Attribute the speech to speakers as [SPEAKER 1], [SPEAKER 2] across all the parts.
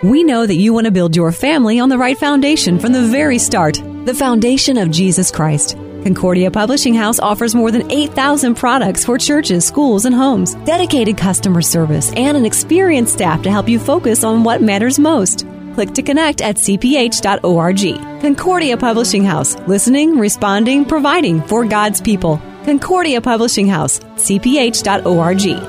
[SPEAKER 1] We know that you want to build your family on the right foundation from the very start, the foundation of Jesus Christ. Concordia Publishing House offers more than 8,000 products for churches, schools, and homes, dedicated customer service, and an experienced staff to help you focus on what matters most. Click to connect at cph.org. Concordia Publishing House, listening, responding, providing for God's people. Concordia Publishing House, cph.org.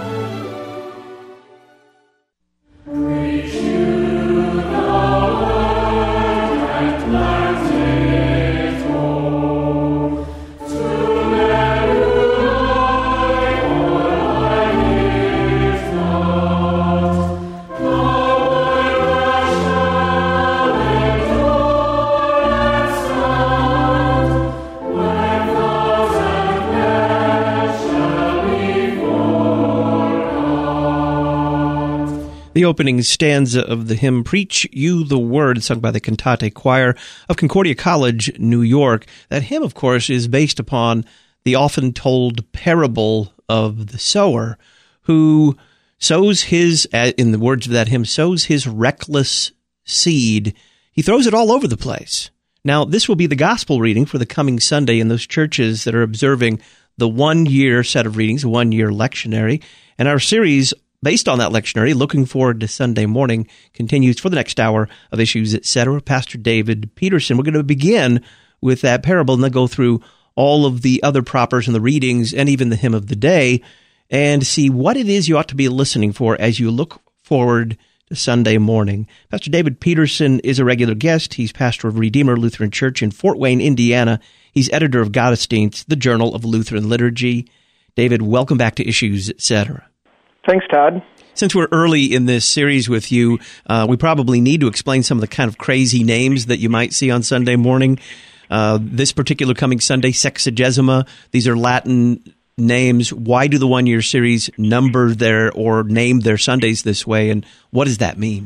[SPEAKER 2] The opening stanza of the hymn, Preach You the Word, sung by the Cantate Choir of Concordia College, New York. That hymn, of course, is based upon the often told parable of the sower who sows his, in the words of that hymn, sows his reckless seed. He throws it all over the place. Now, this will be the gospel reading for the coming Sunday in those churches that are observing the one-year set of readings, a one-year lectionary, and our series based on that lectionary, looking forward to Sunday morning, continues for the next hour of Issues, Etc. Pastor David Peterson. We're going to begin with that parable and then go through all of the other propers and the readings and even the hymn of the day and see what it is you ought to be listening for as you look forward to Sunday morning. Pastor David Peterson is a regular guest. He's pastor of Redeemer Lutheran Church in Fort Wayne, Indiana. He's editor of Gottesdienst, the Journal of Lutheran Liturgy. David, welcome back to Issues, Etc.
[SPEAKER 3] Thanks, Todd.
[SPEAKER 2] Since we're early in this series with you, we probably need to explain some of the kind of crazy names that you might see on Sunday morning. This particular coming Sunday, Sexagesima, these are Latin names. Why do the one-year series number or name their Sundays this way, and what does that mean?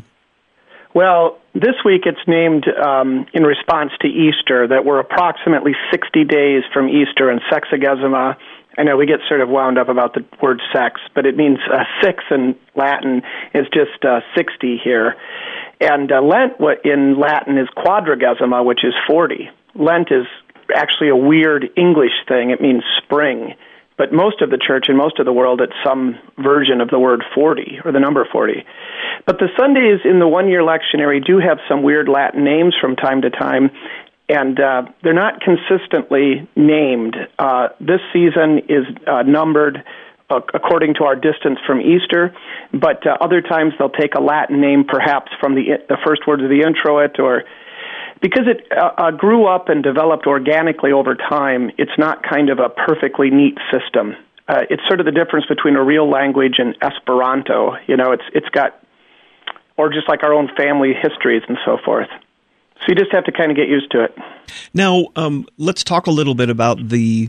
[SPEAKER 3] Well, this week it's named in response to Easter, that we're approximately 60 days from Easter, and Sexagesima, I know we get sort of wound up about the word sex, but it means six in Latin is just 60 here. And Lent in Latin is quadragesima, which is 40. Lent is actually a weird English thing. It means spring. But most of the church and most of the world, it's some version of the word 40 or the number 40. But the Sundays in the one-year lectionary do have some weird Latin names from time to time, and they're not consistently named. This season is numbered according to our distance from Easter, but other times they'll take a Latin name, perhaps from the first words of the introit, or because it grew up and developed organically over time. It's not kind of a perfectly neat system. It's sort of the difference between a real language and Esperanto. You know, it's got, or just like our own family histories and so forth. So you just have to kind of get used to it.
[SPEAKER 2] Now, let's talk a little bit about the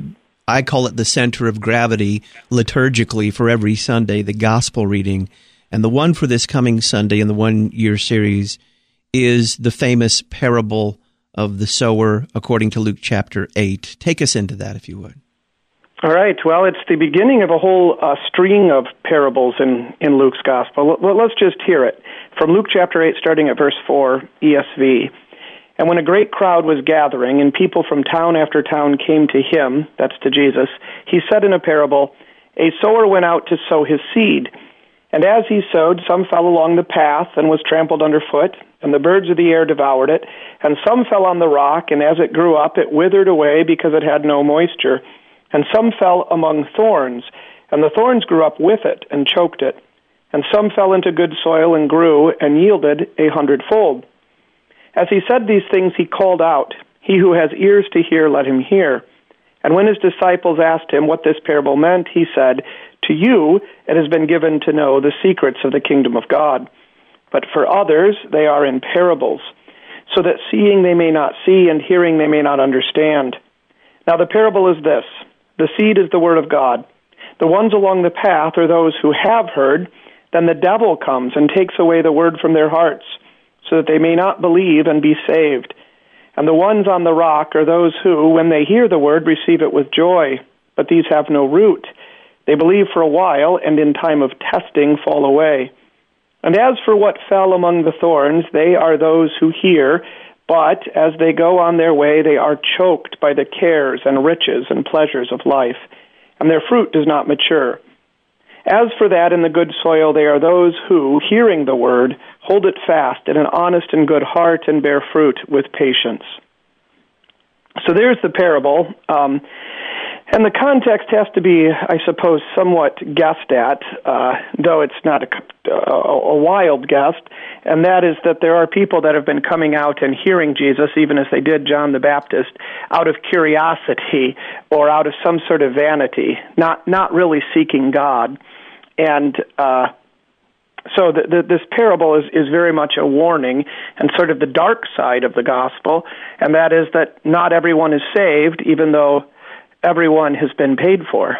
[SPEAKER 2] I call it the center of gravity liturgically for every Sunday, the gospel reading. And the one for this coming Sunday in the one-year series is the famous parable of the sower according to Luke chapter 8. Take us into that, if you would.
[SPEAKER 3] All right. Well, it's the beginning of a whole string of parables in Luke's gospel. Let's just hear it. From Luke chapter 8, starting at verse 4, ESV. And when a great crowd was gathering, and people from town after town came to him, that's to Jesus, he said in a parable, a sower went out to sow his seed. And as he sowed, some fell along the path and was trampled underfoot, and the birds of the air devoured it. And some fell on the rock, and as it grew up, it withered away because it had no moisture. And some fell among thorns, and the thorns grew up with it and choked it. And some fell into good soil and grew and yielded 100-fold. As he said these things, he called out, he who has ears to hear, let him hear. And when his disciples asked him what this parable meant, he said, to you it has been given to know the secrets of the kingdom of God. But for others they are in parables, so that seeing they may not see and hearing they may not understand. Now the parable is this. The seed is the word of God. The ones along the path are those who have heard. Then the devil comes and takes away the word from their hearts, so that they may not believe and be saved. And the ones on the rock are those who, when they hear the word, receive it with joy. But these have no root. They believe for a while, and in time of testing fall away. And as for what fell among the thorns, they are those who hear, but as they go on their way, they are choked by the cares and riches and pleasures of life, and their fruit does not mature. As for that in the good soil, they are those who, hearing the word, hold it fast in an honest and good heart and bear fruit with patience. So there's the parable. And the context has to be, I suppose, somewhat guessed at, though it's not a wild guess, and that is that there are people that have been coming out and hearing Jesus, even as they did John the Baptist, out of curiosity or out of some sort of vanity, not really seeking God. And so this parable is very much a warning and sort of the dark side of the gospel, and that is that not everyone is saved, even though everyone has been paid for.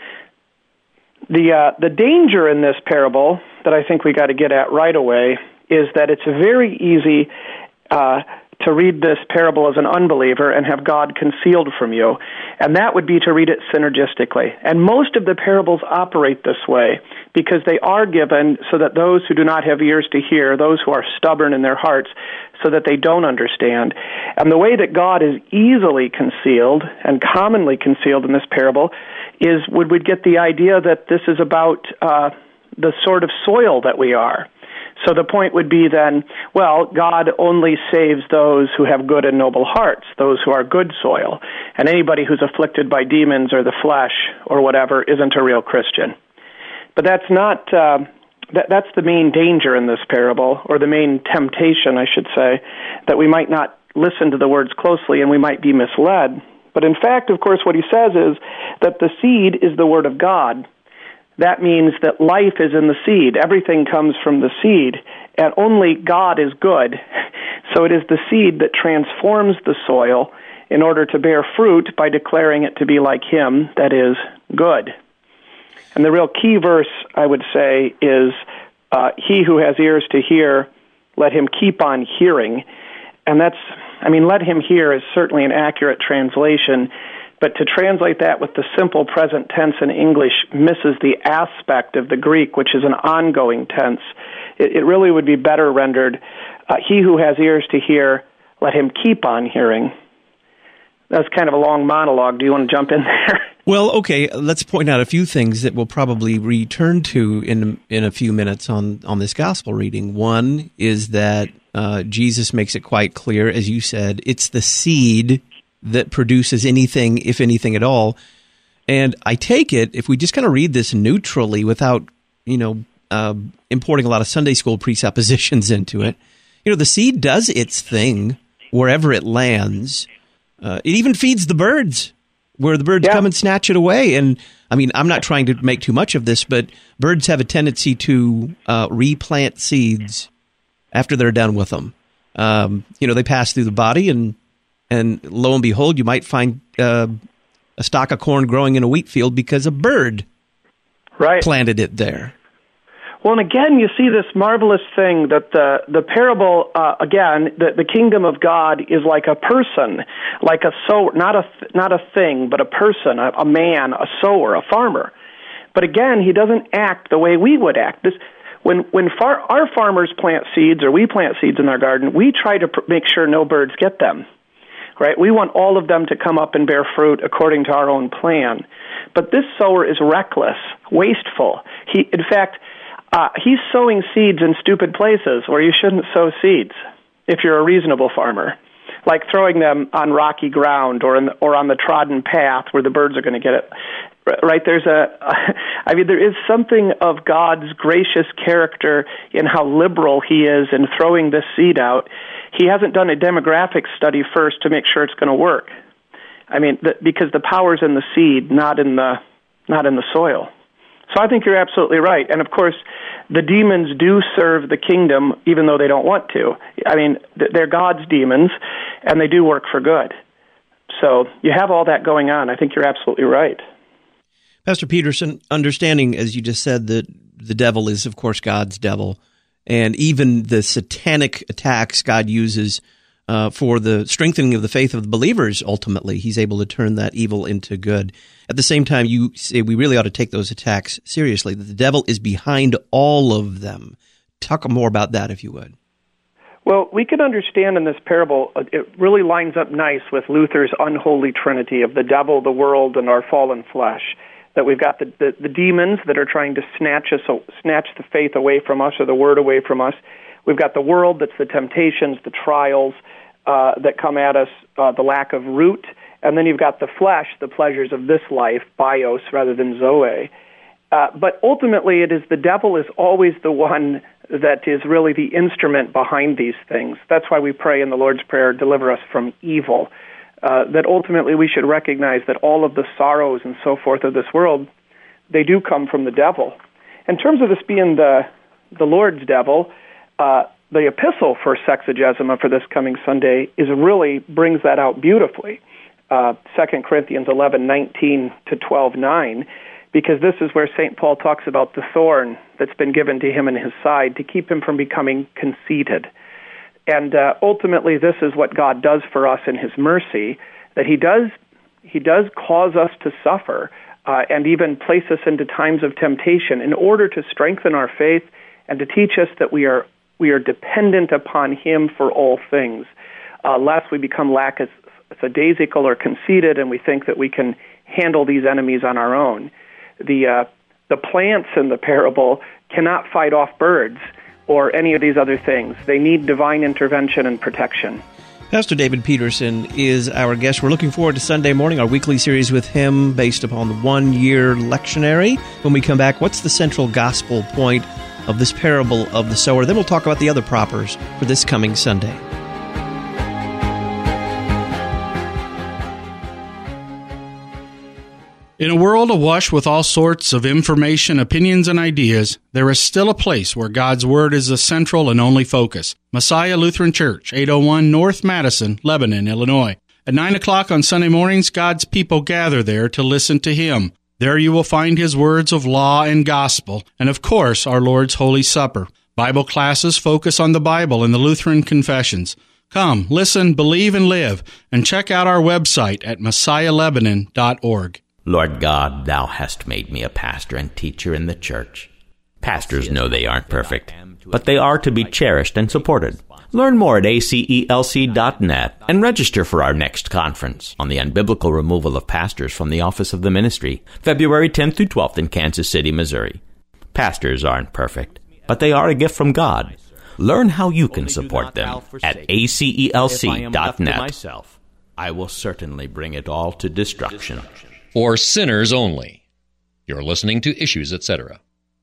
[SPEAKER 3] The danger in this parable that I think we got to get at right away is that it's very easy to read this parable as an unbeliever and have God concealed from you, and that would be to read it synergistically. And most of the parables operate this way because they are given so that those who do not have ears to hear, those who are stubborn in their hearts, so that they don't understand. And the way that God is easily concealed and commonly concealed in this parable is would get the idea that this is about the sort of soil that we are. So the point would be then, well, God only saves those who have good and noble hearts, those who are good soil. And anybody who's afflicted by demons or the flesh or whatever isn't a real Christian. But that's not... That's the main danger in this parable, or the main temptation, I should say, that we might not listen to the words closely and we might be misled. But in fact, of course, what he says is that the seed is the word of God. That means that life is in the seed. Everything comes from the seed, and only God is good. So it is the seed that transforms the soil in order to bear fruit by declaring it to be like him, that is, good. And the real key verse, I would say, is, he who has ears to hear, let him keep on hearing. And let him hear is certainly an accurate translation, but to translate that with the simple present tense in English misses the aspect of the Greek, which is an ongoing tense. It really would be better rendered, he who has ears to hear, let him keep on hearing. That's kind of a long monologue. Do you want to jump in there?
[SPEAKER 2] Well, okay, let's point out a few things that we'll probably return to in a few minutes on this gospel reading. One is that Jesus makes it quite clear, as you said, it's the seed that produces anything, if anything at all. And I take it, if we just kind of read this neutrally without, importing a lot of Sunday school presuppositions into it, the seed does its thing wherever it lands. It even feeds the birds, where the birds come and snatch it away. And, I'm not trying to make too much of this, but birds have a tendency to replant seeds after they're done with them. They pass through the body, and lo and behold, you might find a stalk of corn growing in a wheat field because a bird planted it there.
[SPEAKER 3] Well, and again, you see this marvelous thing that the parable, the kingdom of God is like a person, like a sower, not a thing, but a person, a man, a sower, a farmer. But again, he doesn't act the way we would act. When our farmers plant seeds, or we plant seeds in our garden, we try to make sure no birds get them. Right? We want all of them to come up and bear fruit according to our own plan. But this sower is reckless, wasteful. He's sowing seeds in stupid places where you shouldn't sow seeds if you're a reasonable farmer, like throwing them on rocky ground or on the trodden path where the birds are going to get it. Right? There is something of God's gracious character in how liberal he is in throwing this seed out. He hasn't done a demographic study first to make sure it's going to work. Because the power's in the seed, not in the soil. So I think you're absolutely right. And of course, the demons do serve the kingdom even though they don't want to. They're God's demons, and they do work for good. So you have all that going on. I think you're absolutely right.
[SPEAKER 2] Pastor Peterson, understanding, as you just said, that the devil is, of course, God's devil, and even the satanic attacks God uses for the strengthening of the faith of the believers, ultimately, he's able to turn that evil into good. At the same time, you say we really ought to take those attacks seriously, that the devil is behind all of them, Talk more about that, if you would.
[SPEAKER 3] Well, we can understand in this parable, it really lines up nice with Luther's unholy trinity of the devil, the world, and our fallen flesh. That we've got the demons that are trying to snatch the faith away from us or the word away from us. We've got the world that's the temptations, the trials that come at us, the lack of root. And then you've got the flesh, the pleasures of this life, bios rather than zoe. But ultimately, the devil is always the one that is really the instrument behind these things. That's why we pray in the Lord's Prayer, deliver us from evil. That ultimately we should recognize that all of the sorrows and so forth of this world, they do come from the devil. In terms of this being the Lord's devil, the epistle for Sexagesima for this coming Sunday really brings that out beautifully. 2 Corinthians 11:19 to 12:9, because this is where St. Paul talks about the thorn that's been given to him in his side to keep him from becoming conceited. And ultimately, this is what God does for us in His mercy, that He does cause us to suffer and even place us into times of temptation in order to strengthen our faith and to teach us that we are dependent upon Him for all things, lest we become lackadaisical or conceited and we think that we can handle these enemies on our own. The plants in the parable cannot fight off birds or any of these other things. They need divine intervention and protection.
[SPEAKER 2] Pastor David Peterson is our guest. We're looking forward to Sunday morning, our weekly series with him based upon the one-year lectionary. When we come back, what's the central gospel point of this parable of the sower? Then we'll talk about the other propers for this coming Sunday.
[SPEAKER 4] In a world awash with all sorts of information, opinions, and ideas, there is still a place where God's Word is the central and only focus. Messiah Lutheran Church, 801 North Madison, Lebanon, Illinois. At 9 o'clock on Sunday mornings, God's people gather there to listen to Him. There you will find His words of law and gospel, and of course, our Lord's Holy Supper. Bible classes focus on the Bible and the Lutheran confessions. Come, listen, believe, and live, and check out our website at messiahlebanon.org.
[SPEAKER 5] Lord God, Thou hast made me a pastor and teacher in the church. Pastors know they aren't perfect, but they are to be cherished and supported. Learn more at acelc.net and register for our next conference on the unbiblical removal of pastors from the office of the ministry, February 10th through 12th in Kansas City, Missouri. Pastors aren't perfect, but they are a gift from God. Learn how you can support them at acelc.net. I will certainly bring it all to destruction.
[SPEAKER 6] For sinners only. You're listening to Issues, Etc.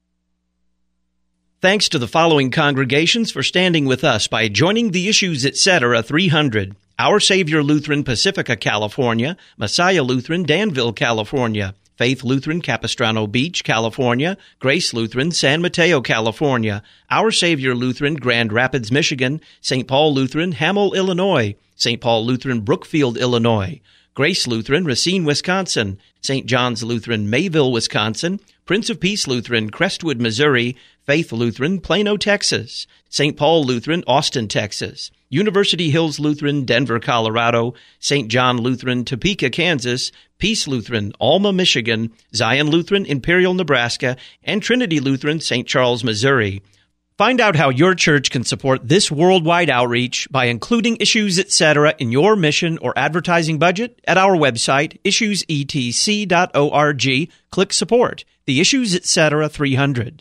[SPEAKER 2] Thanks to the following congregations for standing with us by joining the Issues, Etc. 300. Our Savior Lutheran, Pacifica, California. Messiah Lutheran, Danville, California. Faith Lutheran, Capistrano Beach, California. Grace Lutheran, San Mateo, California. Our Savior Lutheran, Grand Rapids, Michigan. St. Paul Lutheran, Hamel, Illinois. St. Paul Lutheran, Brookfield, Illinois. Grace Lutheran, Racine, Wisconsin. St. John's Lutheran, Mayville, Wisconsin. Prince of Peace Lutheran, Crestwood, Missouri. Faith Lutheran, Plano, Texas. St. Paul Lutheran, Austin, Texas. University Hills Lutheran, Denver, Colorado. St. John Lutheran, Topeka, Kansas. Peace Lutheran, Alma, Michigan. Zion Lutheran, Imperial, Nebraska. And Trinity Lutheran, St. Charles, Missouri. Find out how your church can support this worldwide outreach by including Issues, Etc. in your mission or advertising budget at our website, issuesetc.org. Click Support. The Issues, Etc. 300.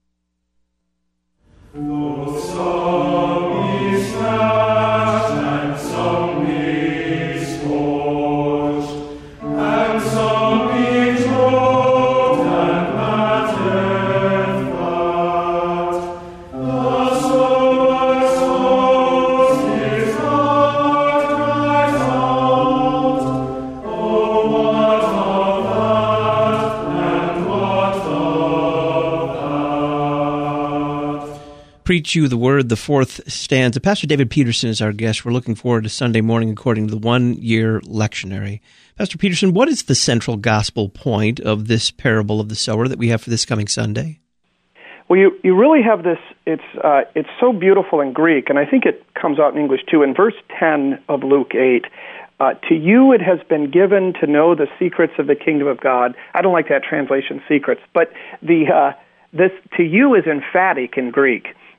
[SPEAKER 2] Preach You the Word, the fourth stanza. Pastor David Peterson is our guest. We're looking forward to Sunday morning according to the one-year lectionary. Pastor Peterson, what is the central gospel point of this parable of the sower that we have for this coming Sunday?
[SPEAKER 3] Well, you really have this, it's so beautiful in Greek, and I think it comes out in English too. In verse 10 of Luke 8, to you it has been given to know the secrets of the kingdom of God. I don't like that translation, secrets, but this to you is emphatic in Greek.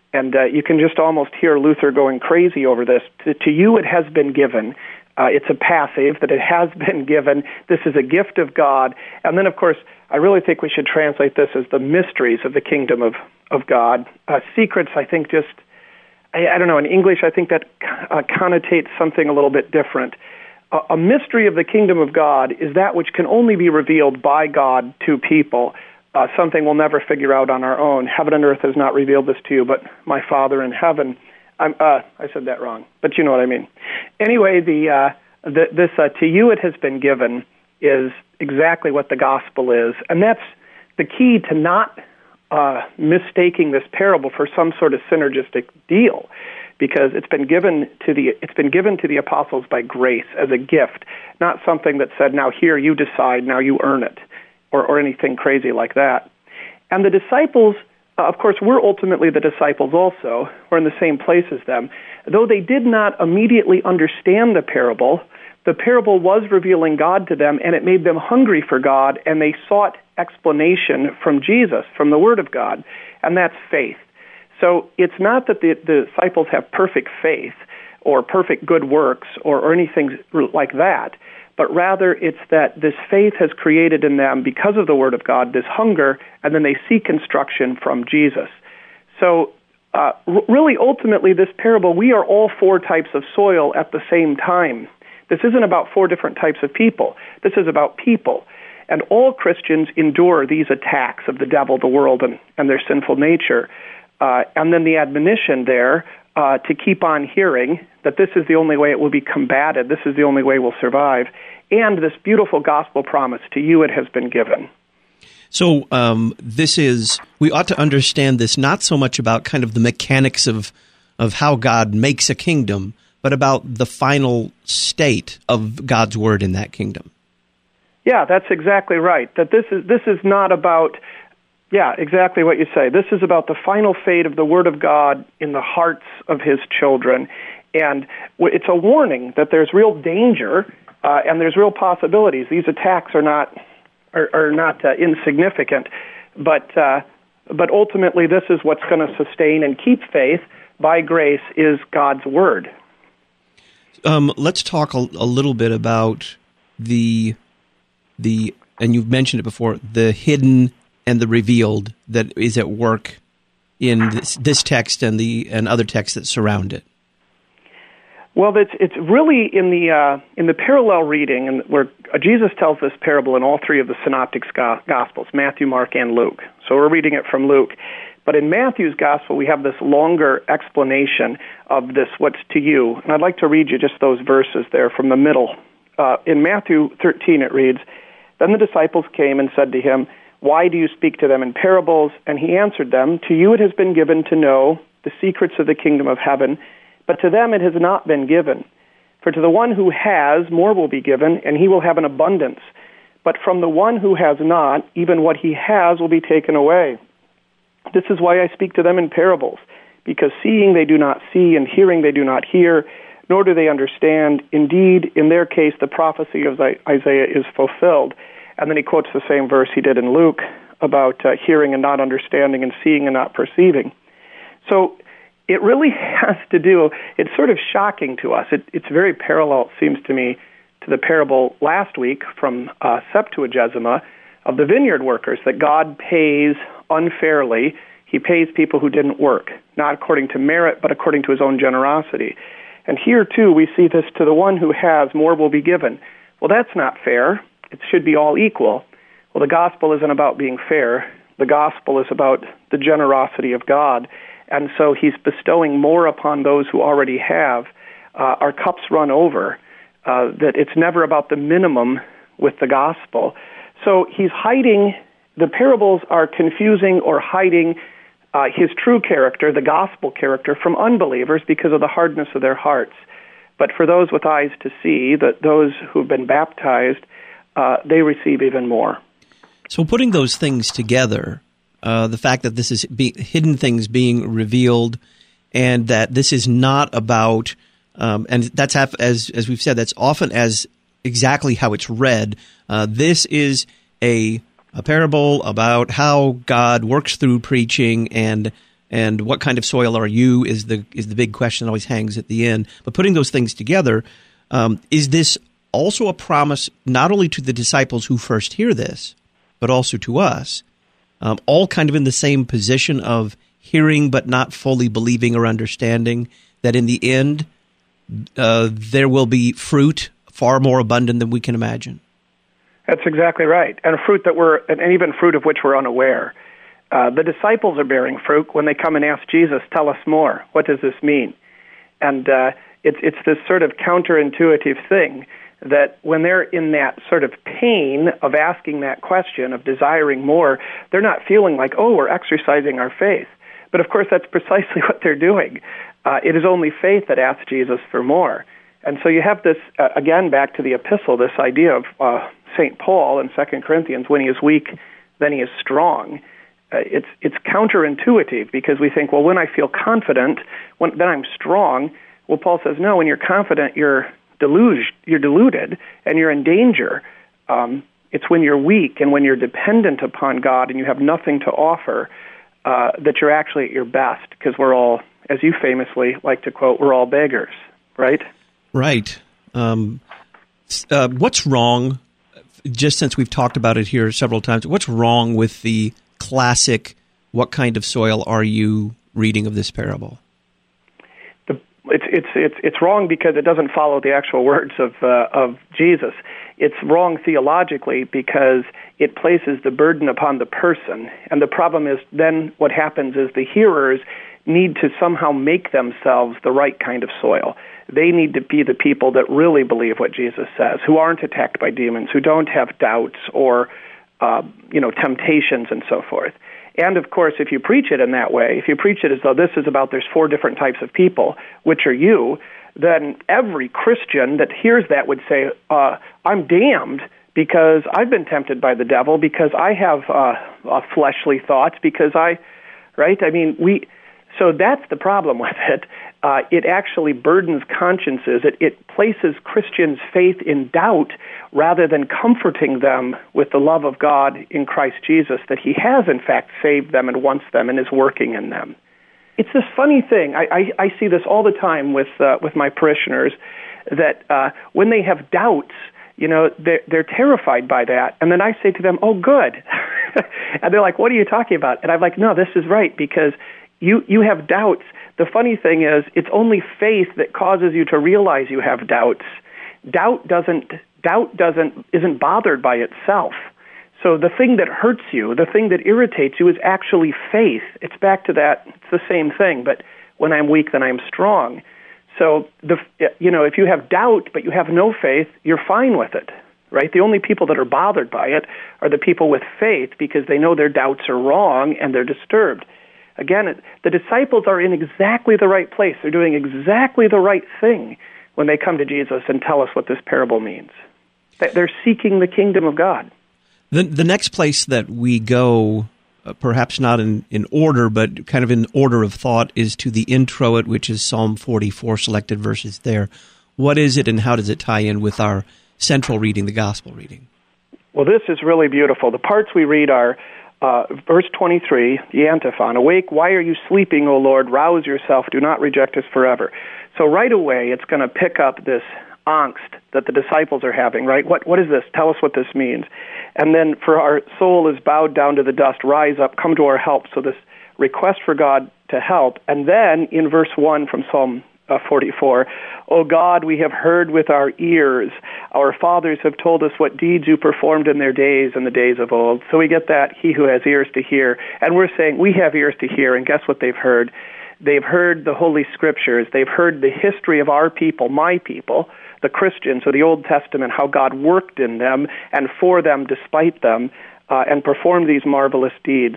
[SPEAKER 3] And you can just almost hear Luther going crazy over this. To you it has been given. It's a passive, that it has been given. This is a gift of God. And then, of course, I really think we should translate this as the mysteries of the kingdom of God. Secrets, I think, just, I don't know, in English, I think that connotates something a little bit different. A mystery of the kingdom of God is that which can only be revealed by God to people, something we'll never figure out on our own. Heaven and earth has not revealed this to you, but my Father in heaven. I said that wrong, but you know what I mean. Anyway, this to you it has been given is exactly what the gospel is, and that's the key to not mistaking this parable for some sort of synergistic deal, because it's been given to the apostles by grace as a gift, not something that said, now here you decide, now you earn it, or anything crazy like that. And the disciples, of course, we're ultimately the disciples also. We're in the same place as them. Though they did not immediately understand the parable was revealing God to them, and it made them hungry for God, and they sought explanation from Jesus, from the Word of God, and that's faith. So it's not that the disciples have perfect faith or perfect good works or anything like that, but rather it's that this faith has created in them, because of the Word of God, this hunger, and then they seek instruction from Jesus. So really, ultimately, this parable, we are all four types of soil at the same time. This isn't about four different types of people. This is about people. And all Christians endure these attacks of the devil, the world, and their sinful nature. And then the admonition there to keep on hearing that this is the only way it will be combated, this is the only way we'll survive, and this beautiful gospel promise, to you it has been given.
[SPEAKER 2] So we ought to understand this not so much about kind of the mechanics of how God makes a kingdom, but about the final state of God's word in that kingdom.
[SPEAKER 3] Yeah, that's exactly right. That this is not about, exactly what you say. This is about the final fate of the Word of God in the hearts of His children. And it's a warning that there's real danger and there's real possibilities. These attacks are not insignificant, but ultimately this is what's going to sustain and keep faith by grace is God's Word.
[SPEAKER 2] Let's talk a little bit about the and you've mentioned it before, the hidden and the revealed that is at work in this text and other texts that surround it.
[SPEAKER 3] Well, it's really in the parallel reading, and where Jesus tells this parable in all three of the synoptic Gospels, Matthew, Mark, and Luke. So we're reading it from Luke. But in Matthew's Gospel, we have this longer explanation of this, what's to you. And I'd like to read you just those verses there from the middle. In Matthew 13, it reads, "Then the disciples came and said to him, 'Why do you speak to them in parables?' And he answered them, 'To you it has been given to know the secrets of the kingdom of heaven, but to them it has not been given. For to the one who has, more will be given, and he will have an abundance. But from the one who has not, even what he has will be taken away. This is why I speak to them in parables, because seeing they do not see, and hearing they do not hear, nor do they understand. Indeed, in their case, the prophecy of Isaiah is fulfilled.'" And then he quotes the same verse he did in Luke about hearing and not understanding and seeing and not perceiving. So it really has to do, it's sort of shocking to us. It's very parallel, it seems to me, to the parable last week from Septuagesima of the vineyard workers, that God pays unfairly. He pays people who didn't work, not according to merit, but according to His own generosity. And here, too, we see this, to the one who has, more will be given. Well, that's not fair. It should be all equal. Well, the gospel isn't about being fair. The gospel is about the generosity of God. And so He's bestowing more upon those who already have. Our cups run over. That it's never about the minimum with the gospel. So He's hiding, the parables are confusing or hiding His true character, the gospel character, from unbelievers because of the hardness of their hearts. But for those with eyes to see, that those who've been baptized, they receive even more.
[SPEAKER 2] So putting those things together, the fact that this is hidden things being revealed, and that this is not about, and that's as we've said, that's often as exactly how it's read. This is a parable about how God works through preaching, and and what kind of soil are you is the big question that always hangs at the end. But putting those things together, is this also a promise not only to the disciples who first hear this, but also to us, all kind of in the same position of hearing but not fully believing or understanding, that in the end there will be fruit far more abundant than we can imagine?
[SPEAKER 3] That's exactly right, and even fruit of which we're unaware. The disciples are bearing fruit when they come and ask Jesus, "Tell us more. What does this mean?" And it's this sort of counterintuitive thing that when they're in that sort of pain of asking that question, of desiring more, they're not feeling like, oh, we're exercising our faith. But of course, that's precisely what they're doing. It is only faith that asks Jesus for more. And so you have this, again, back to the epistle, this idea of St. Paul in 2 Corinthians, when he is weak, then he is strong. It's counterintuitive because we think, well, when I feel confident, then I'm strong. Well, Paul says, no, when you're confident, you're deluded and you're in danger. It's when you're weak and when you're dependent upon God and you have nothing to offer that you're actually at your best, because we're all, as you famously like to quote, we're all beggars, right?
[SPEAKER 2] Right. What's wrong, just since we've talked about it here several times, what's wrong with the classic, what kind of soil are you reading of this parable?
[SPEAKER 3] It's wrong because it doesn't follow the actual words of Jesus. It's wrong theologically because it places the burden upon the person. And the problem is then what happens is the hearers need to somehow make themselves the right kind of soil. They need to be the people that really believe what Jesus says, who aren't attacked by demons, who don't have doubts or temptations and so forth. And, of course, if you preach it in that way, if you preach it as though this is about there's 4 different types of people, which are you, then every Christian that hears that would say, I'm damned because I've been tempted by the devil, because I have fleshly thoughts, because so that's the problem with it. It actually burdens consciences. It places Christians' faith in doubt rather than comforting them with the love of God in Christ Jesus, that he has, in fact, saved them and wants them and is working in them. It's this funny thing. I see this all the time with my parishioners, that when they have doubts, they're terrified by that. And then I say to them, oh, good. And they're like, what are you talking about? And I'm like, no, this is right, because you have doubts. The funny thing is, it's only faith that causes you to realize you have doubts. Doubt isn't bothered by itself. So the thing that hurts you, the thing that irritates you, is actually faith. It's back to that. It's the same thing, but when I'm weak, then I'm strong. So if you have doubt but you have no faith, you're fine with it, right? The only people that are bothered by it are the people with faith, because they know their doubts are wrong and they're disturbed. Again, the disciples are in exactly the right place. They're doing exactly the right thing when they come to Jesus and tell us what this parable means. They're seeking the kingdom of God.
[SPEAKER 2] The next place that we go, perhaps not in order, but kind of in order of thought, is to the introit, which is Psalm 44, selected verses there. What is it and how does it tie in with our central reading, the gospel reading?
[SPEAKER 3] Well, this is really beautiful. The parts we read are verse 23, the antiphon, "Awake, why are you sleeping, O Lord? Rouse yourself, do not reject us forever." So right away, it's going to pick up this angst that the disciples are having, right? What is this? Tell us what this means. And then, for our soul is bowed down to the dust, rise up, come to our help. So this request for God to help. And then in verse 1 from Psalm 44, "O God, we have heard with our ears. Our fathers have told us what deeds you performed in their days and the days of old." So we get that, he who has ears to hear. And we're saying we have ears to hear, and guess what they've heard? They've heard the Holy Scriptures. They've heard the history of our people, my people, the Christians, or the Old Testament, how God worked in them and for them despite them, and performed these marvelous deeds.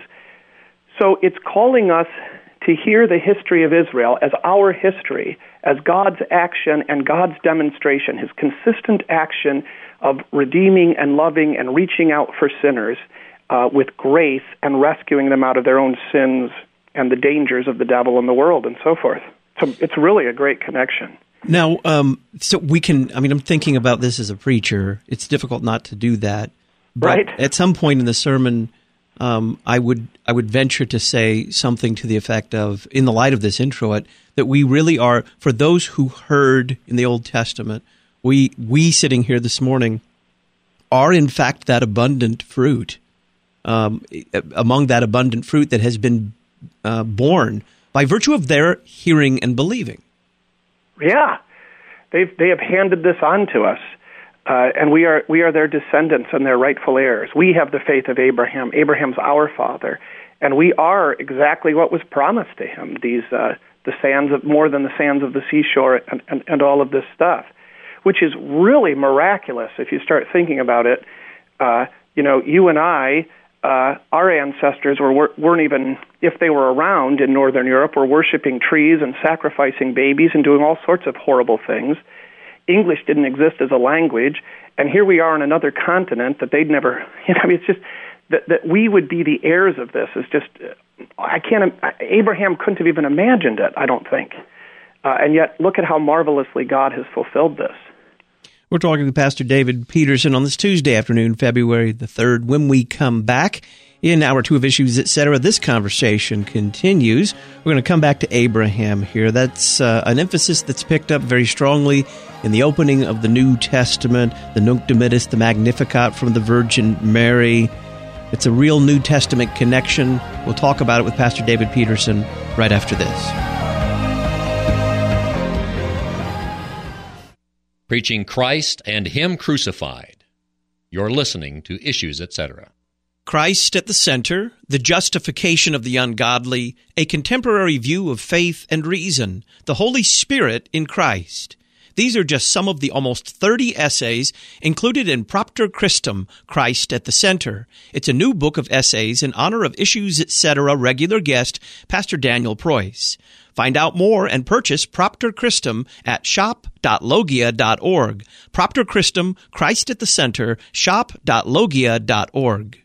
[SPEAKER 3] So it's calling us to hear the history of Israel as our history, as God's action and God's demonstration, his consistent action of redeeming and loving and reaching out for sinners with grace and rescuing them out of their own sins and the dangers of the devil and the world and so forth. So it's really a great connection.
[SPEAKER 2] Now, so we can, I'm thinking about this as a preacher. It's difficult not to do that. But
[SPEAKER 3] right.
[SPEAKER 2] At some point in the sermon, I would venture to say something to the effect of, in the light of this introit, that we really are, for those who heard in the Old Testament, we sitting here this morning are in fact that abundant fruit, among that abundant fruit that has been born by virtue of their hearing and believing.
[SPEAKER 3] Yeah, they have handed this on to us, and we are their descendants and their rightful heirs. We have the faith of Abraham. Abraham's our father, and we are exactly what was promised to him. These the sands of more than the sands of the seashore, and all of this stuff, which is really miraculous if you start thinking about it. You and I. Our ancestors weren't even, if they were around in Northern Europe, were worshiping trees and sacrificing babies and doing all sorts of horrible things. English didn't exist as a language, and here we are on another continent that they'd never, it's just that we would be the heirs of this is just, Abraham couldn't have even imagined it, I don't think. And yet, look at how marvelously God has fulfilled this.
[SPEAKER 2] We're talking with Pastor David Peterson on this Tuesday afternoon, February the 3rd. When we come back in Hour 2 of Issues, Etc., this conversation continues. We're going to come back to Abraham here. That's an emphasis that's picked up very strongly in the opening of the New Testament, the Nunc Dimittis, the Magnificat from the Virgin Mary. It's a real New Testament connection. We'll talk about it with Pastor David Peterson right after this.
[SPEAKER 6] Preaching Christ and Him crucified. You're listening to Issues, Etc.
[SPEAKER 2] Christ at the center, the justification of the ungodly, a contemporary view of faith and reason, the Holy Spirit in Christ. These are just some of the almost 30 essays included in Propter Christum, Christ at the Center. It's a new book of essays in honor of Issues, Etc. regular guest, Pastor Daniel Preuss. Find out more and purchase Propter Christum at shop.logia.org. Propter Christum, Christ at the Center, shop.logia.org.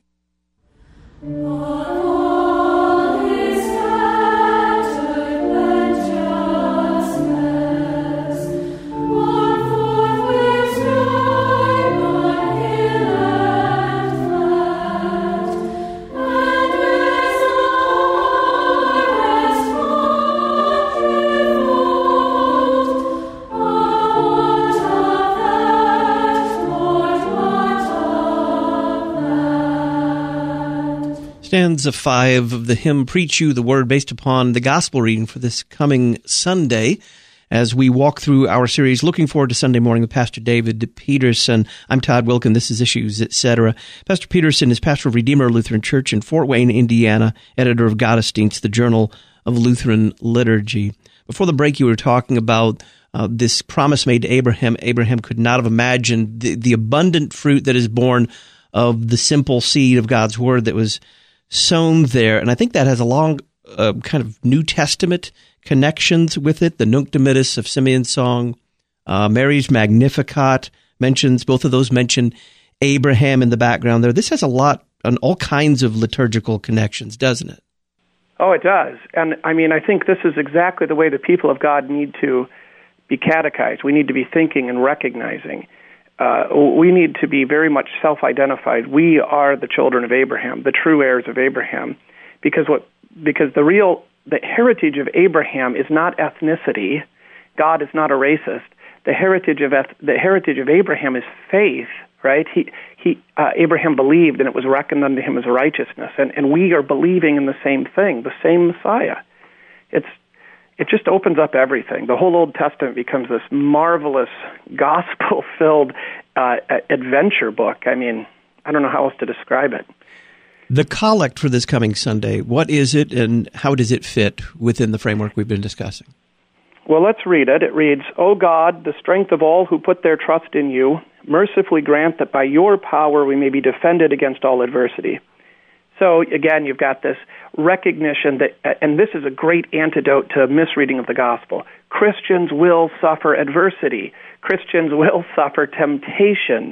[SPEAKER 2] Stanza 5 of the hymn Preach You the Word, based upon the gospel reading for this coming Sunday. As we walk through our series, looking forward to Sunday morning with Pastor David Peterson. I'm Todd Wilkin. This is Issues, Etc. Pastor Peterson is pastor of Redeemer Lutheran Church in Fort Wayne, Indiana, editor of Gottesdienst, the Journal of Lutheran Liturgy. Before the break, you were talking about this promise made to Abraham. Abraham could not have imagined the abundant fruit that is born of the simple seed of God's Word that was sown there. And I think that has a long kind of New Testament connections with it. The Nunc Dimittis of Simeon's song, Mary's Magnificat mentions, both of those mention Abraham in the background there. This has a lot on all kinds of liturgical connections, doesn't it?
[SPEAKER 3] Oh, it does. And I mean, I think this is exactly the way the people of God need to be catechized. We need to be thinking and recognizing. We need to be very much self-identified. We are the children of Abraham, the true heirs of Abraham, because the heritage of Abraham is not ethnicity. God is not a racist. The heritage of Abraham is faith, right? Abraham believed, and it was reckoned unto him as righteousness, and we are believing in the same thing, the same Messiah. It just opens up everything. The whole Old Testament becomes this marvelous, gospel-filled adventure book. I mean, I don't know how else to describe it.
[SPEAKER 2] The collect for this coming Sunday, what is it and how does it fit within the framework we've been discussing?
[SPEAKER 3] Well, let's read it. It reads, O God, the strength of all who put their trust in you, mercifully grant that by your power we may be defended against all adversity. So, again, you've got this recognition that, and this is a great antidote to misreading of the gospel, Christians will suffer adversity. Christians will suffer temptation.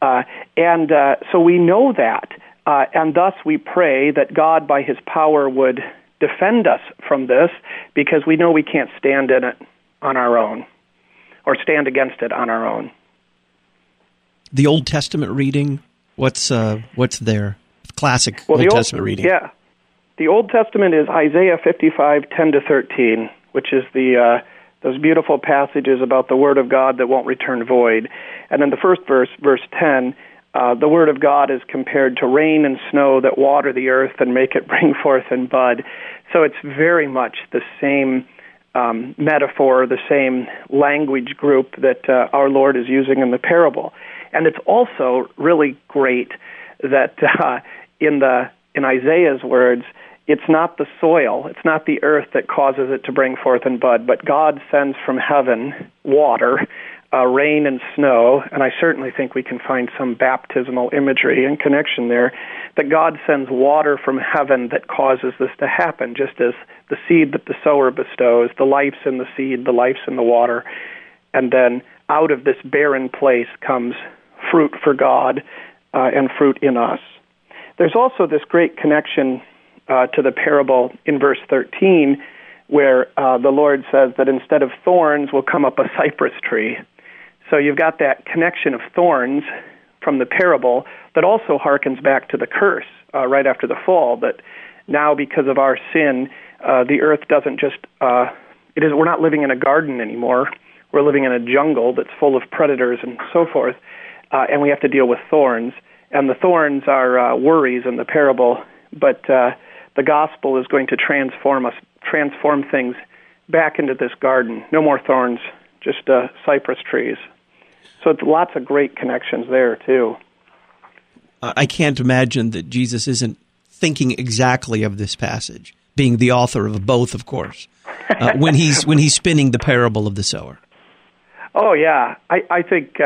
[SPEAKER 3] So we know that, and thus we pray that God, by His power, would defend us from this, because we know we can't stand in it on our own, or stand against it on our own.
[SPEAKER 2] The Old Testament reading, what's there? classic Old Testament reading.
[SPEAKER 3] Yeah. The Old Testament is Isaiah 55:10-13, which is those beautiful passages about the Word of God that won't return void. And then the first verse, verse 10, the Word of God is compared to rain and snow that water the earth and make it bring forth and bud. So it's very much the same metaphor, the same language group that our Lord is using in the parable. And it's also really great that in Isaiah's words, it's not the soil, it's not the earth that causes it to bring forth and bud, but God sends from heaven water, rain and snow, and I certainly think we can find some baptismal imagery and connection there, that God sends water from heaven that causes this to happen, just as the seed that the sower bestows, the life's in the seed, the life's in the water, and then out of this barren place comes fruit for God and fruit in us. There's also this great connection to the parable in verse 13, where the Lord says that instead of thorns will come up a cypress tree. So you've got that connection of thorns from the parable that also harkens back to the curse right after the fall, that now because of our sin, the earth doesn't just, we're not living in a garden anymore. We're living in a jungle that's full of predators and so forth, and we have to deal with thorns. And the thorns are worries in the parable, but the gospel is going to transform things back into this garden. No more thorns, just cypress trees. So it's lots of great connections there, too.
[SPEAKER 2] I can't imagine that Jesus isn't thinking exactly of this passage, being the author of both, of course, when he's spinning the parable of the sower.
[SPEAKER 3] Oh, yeah. I think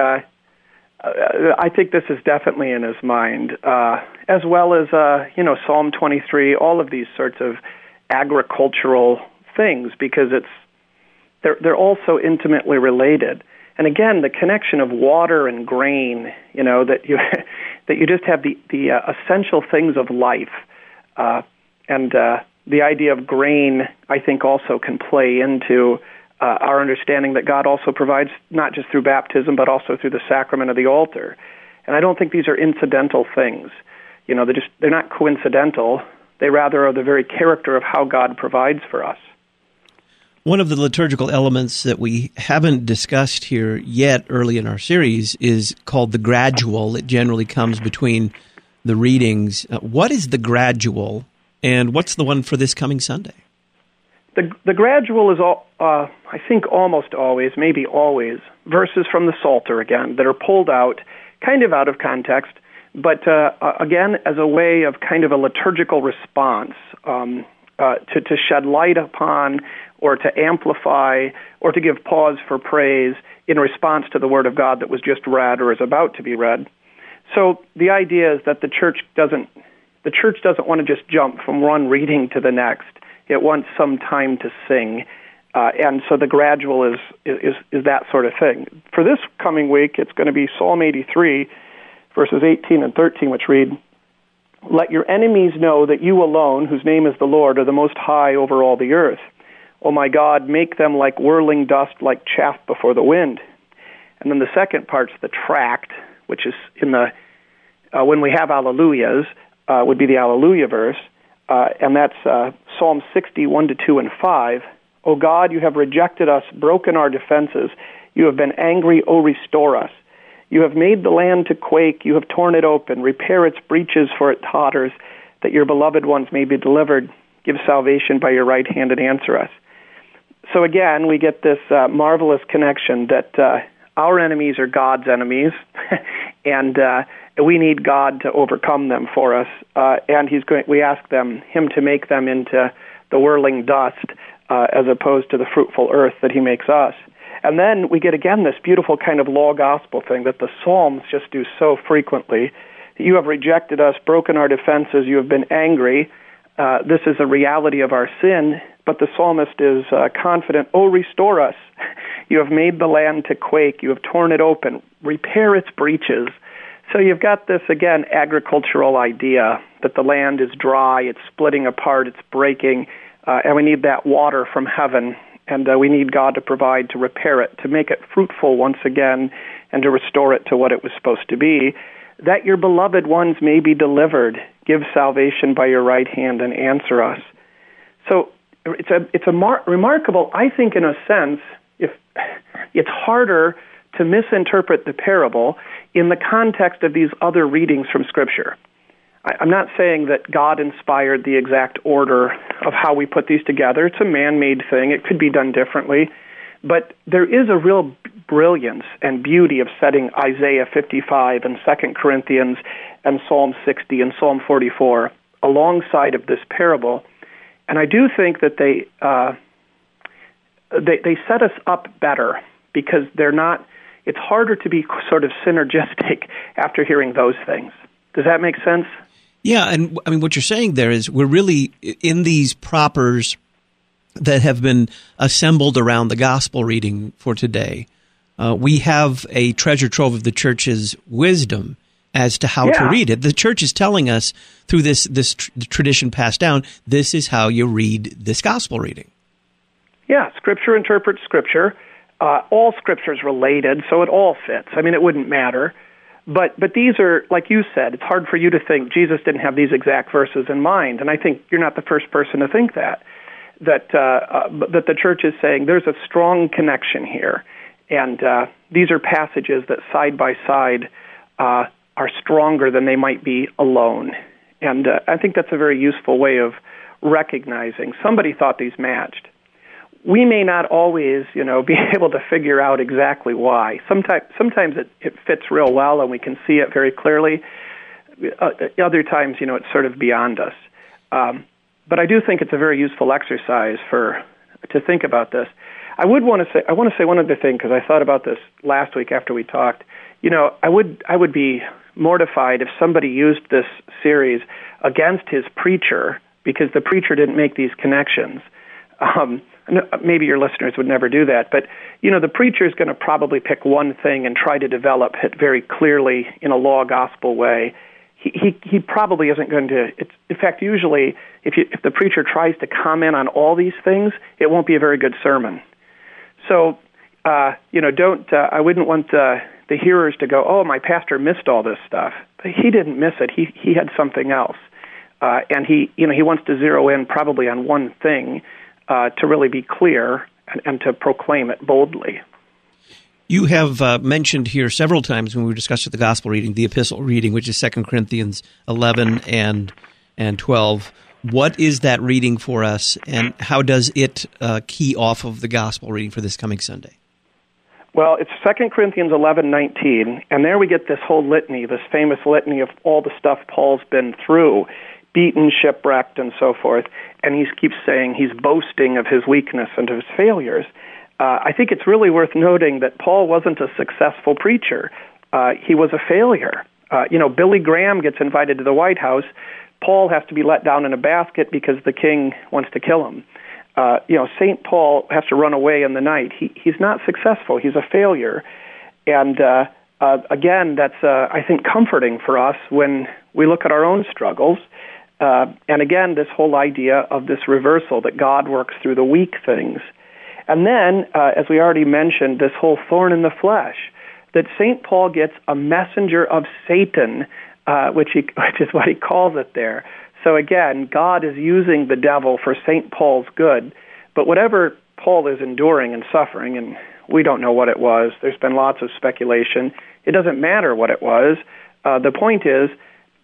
[SPEAKER 3] this is definitely in his mind, as well as Psalm 23, all of these sorts of agricultural things, because they're all so intimately related. And again, the connection of water and grain, that you just have the essential things of life, and the idea of grain, I think, also can play into our understanding that God also provides not just through baptism, but also through the sacrament of the altar. And I don't think these are incidental things. They're not coincidental. They rather are the very character of how God provides for us.
[SPEAKER 2] One of the liturgical elements that we haven't discussed here yet early in our series is called the gradual. It generally comes between the readings. What is the gradual, and what's the one for this coming Sunday?
[SPEAKER 3] The gradual is, I think, almost always, maybe always, verses from the Psalter again that are pulled out, kind of out of context, but again as a way of kind of a liturgical response to shed light upon, or to amplify, or to give pause for praise in response to the Word of God that was just read or is about to be read. So the idea is that the church doesn't want to just jump from one reading to the next. It wants some time to sing, and so the gradual is that sort of thing. For this coming week, it's going to be Psalm 83, verses 18 and 13, which read, "Let your enemies know that you alone, whose name is the Lord, are the most high over all the earth. O my God, make them like whirling dust, like chaff before the wind." And then the second part's the tract, which is in the when we have Alleluias, would be the Alleluia verse, and that's Psalm 60, 1-2 and 5. "O God, you have rejected us, broken our defenses. You have been angry, O restore us. You have made the land to quake, you have torn it open, repair its breaches for it totters, that your beloved ones may be delivered. Give salvation by your right hand and answer us." So again, we get this marvelous connection that our enemies are God's enemies, and we need God to overcome them for us. And we ask Him to make them into the whirling dust, as opposed to the fruitful earth that He makes us. And then we get again this beautiful kind of law gospel thing that the Psalms just do so frequently. You have rejected us, broken our defenses, you have been angry. This is a reality of our sin, but the psalmist is confident, "Oh, restore us. You have made the land to quake. You have torn it open. Repair its breaches." So you've got this, again, agricultural idea that the land is dry, it's splitting apart, it's breaking, and we need that water from heaven, and we need God to provide to repair it, to make it fruitful once again, and to restore it to what it was supposed to be, that your beloved ones may be delivered. give salvation by your right hand and answer us. So it's a remarkable, I think, in a sense, if it's harder to misinterpret the parable in the context of these other readings from Scripture. I'm not saying that God inspired the exact order of how we put these together. It's a man-made thing. It could be done differently. But there is a real brilliance and beauty of setting Isaiah 55 and 2 Corinthians and Psalm 60 and Psalm 44 alongside of this parable. And I do think that they set us up better because they're not. It's harder to be sort of synergistic after hearing those things. Does that make sense?
[SPEAKER 2] Yeah, and I mean, what you're saying there is we're really in these propers that have been assembled around the gospel reading for today. We have a treasure trove of the church's wisdom as to how to read it. The church is telling us through this tradition passed down, this is how you read this gospel reading. Yeah, Scripture interprets Scripture. All Scripture is related, so it all fits. I mean, it wouldn't matter. But these are, like you said, it's hard for you to think Jesus didn't have these exact verses in mind, and I think you're not the first person to think that the church is saying there's a strong connection here, and these are passages that side by side are stronger than they might be alone. And I think that's a very useful way of recognizing somebody thought these matched. We may not always, be able to figure out exactly why. Sometimes it fits real well and we can see it very clearly. Other times, it's sort of beyond us. But I do think it's a very useful exercise to think about this. I want to say one other thing because I thought about this last week after we talked. I would be mortified if somebody used this series against his preacher because the preacher didn't make these connections. Maybe your listeners would never do that, but the preacher is going to probably pick one thing and try to develop it very clearly in a law gospel way. He probably isn't going to. In fact, usually, if the preacher tries to comment on all these things, it won't be a very good sermon. So, don't. I wouldn't want the hearers to go, "Oh, my pastor missed all this stuff." But he didn't miss it. He had something else, and he wants to zero in probably on one thing. To really be clear and to proclaim it boldly. You have mentioned here several times when we discussed the gospel reading, the epistle reading, which is 2 Corinthians 11 and 12. What is that reading for us, and how does it key off of the gospel reading for this coming Sunday? Well, it's 2 Corinthians 11:19, and there we get this whole litany, this famous litany of all the stuff Paul's been through, beaten, shipwrecked, and so forth. And he keeps saying he's boasting of his weakness and of his failures. I think it's really worth noting that Paul wasn't a successful preacher. He was a failure. Billy Graham gets invited to the White House. Paul has to be let down in a basket because the king wants to kill him. St. Paul has to run away in the night. He's not successful. He's a failure. And again, that's, I think, comforting for us when we look at our own struggles. And again, this whole idea of this reversal, that God works through the weak things. And then, as we already mentioned, this whole thorn in the flesh, that St. Paul gets a messenger of Satan, which is what he calls it there. So again, God is using the devil for St. Paul's good. But whatever Paul is enduring and suffering, and we don't know what it was, there's been lots of speculation, it doesn't matter what it was. The point is,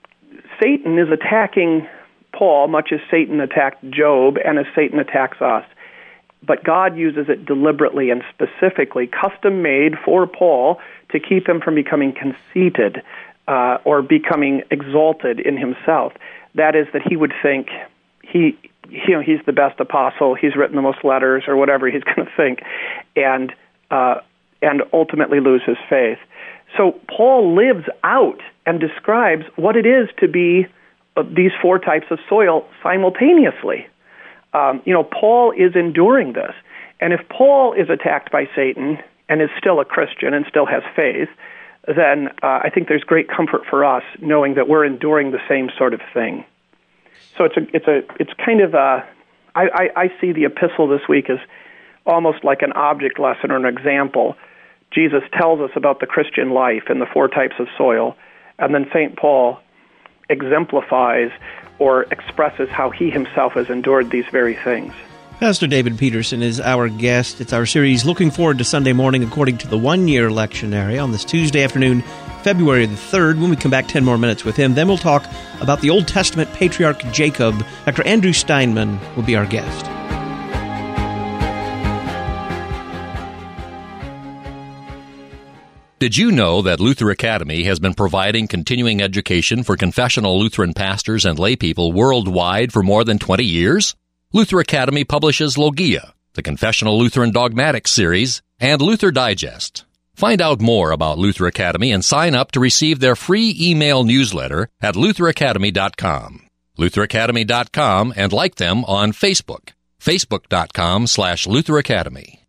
[SPEAKER 2] Satan is attacking Paul much as Satan attacked Job and as Satan attacks us. But God uses it deliberately and specifically, custom-made for Paul to keep him from becoming conceited or becoming exalted in himself. That is, that he would think he's the best apostle, he's written the most letters, or whatever he's going to think, and ultimately lose his faith. So Paul lives out and describes what it is to be these four types of soil simultaneously. Paul is enduring this. And if Paul is attacked by Satan and is still a Christian and still has faith, then I think there's great comfort for us knowing that we're enduring the same sort of thing. So it's kind of I see the epistle this week as almost like an object lesson or an example. Jesus tells us about the Christian life and the four types of soil, and then St. Paul
[SPEAKER 3] exemplifies or expresses how he himself has endured these very things.
[SPEAKER 2] Pastor David Peterson is our guest. It's our series Looking Forward to Sunday Morning according to the one-year lectionary on this Tuesday afternoon, February the 3rd. When we come back 10 more minutes with him, then we'll talk about the Old Testament patriarch Jacob. Dr. Andrew Steinman will be our guest.
[SPEAKER 6] Did you know that Luther Academy has been providing continuing education for confessional Lutheran pastors and laypeople worldwide for more than 20 years? Luther Academy publishes Logia, the Confessional Lutheran Dogmatics series, and Luther Digest. Find out more about Luther Academy and sign up to receive their free email newsletter at lutheracademy.com. lutheracademy.com, and like them on Facebook, facebook.com/Luther Academy.